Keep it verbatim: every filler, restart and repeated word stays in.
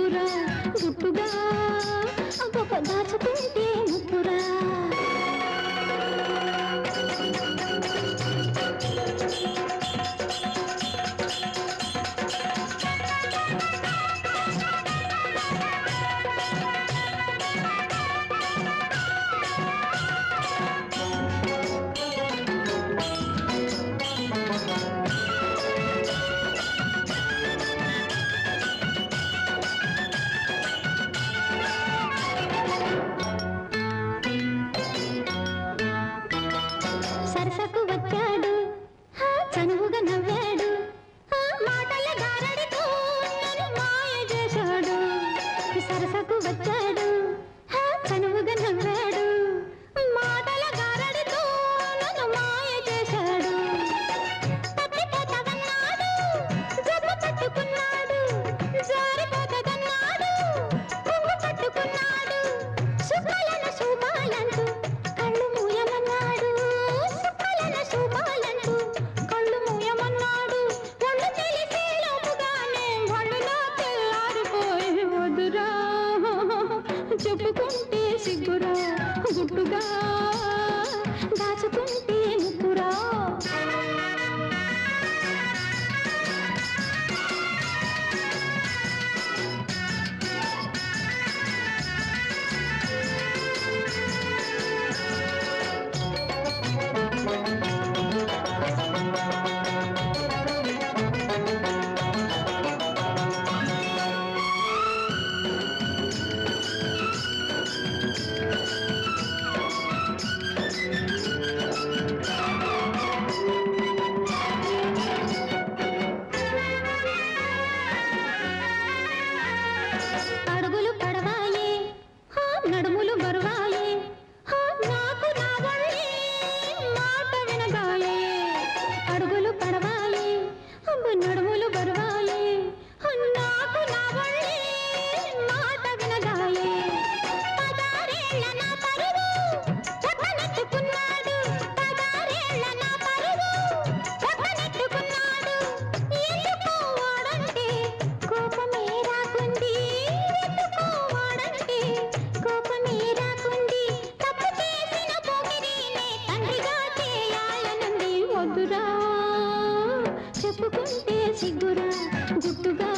సిగ్గురా గుట్టుగా గొప్ప దాచుకుంటే ముప్పురా సరసకు వచ్చాడు చనువుగా నవ్వాడు మాటల గారడితో నన్ను మాయ చేశాడు సరసకు వచ్చాడు చనువుగా నవ్వాడు మాటల గారడితో నన్ను మాయ చేశాడు తప్పిపోతావన్నాడు జబ్బు పట్టుకున్నాడు జారిపోతదన్నాడు పువ్వు పట్టుకున్నాడు సుఖాలను శుభాలంటూ కళ్ళు మూయమన్నాడు సుఖాలను శుభాలంటూ కళ్ళు మూయమన్నాడు ఒళ్ళు తెలిసే లోపుగానే ఒళ్ళులో తెల్లారిపోయి వదురా చెప్పుకుంటే సిగ్గురా గుట్టుగా దాచుకుంటే ముక్కురా అడుగులు పడవాయే నడుములు బరువాయే నాకు నా వళ్ళే మాట వినగాయే అడుగులు పడవాయే నడుములు బరువాయే నాకు నా వళ్ళే మాట వినగాయే పదారేళ్ల నా పరువు పక్కనెట్టుకున్నాడు పదారేళ్ల నా పరువు పక్కనెట్టుకున్నాడు ఎందుకో వాడంటే కోపమే రాకుంది ఎందుకో వాడంటే కోపమే రాకుంది తప్పు చేసిన పోకిరీనే తండ్రిగా చేయాలనుంది వద్దురా చెప్పుకుంటే సిగ్గురా గుట్టుగా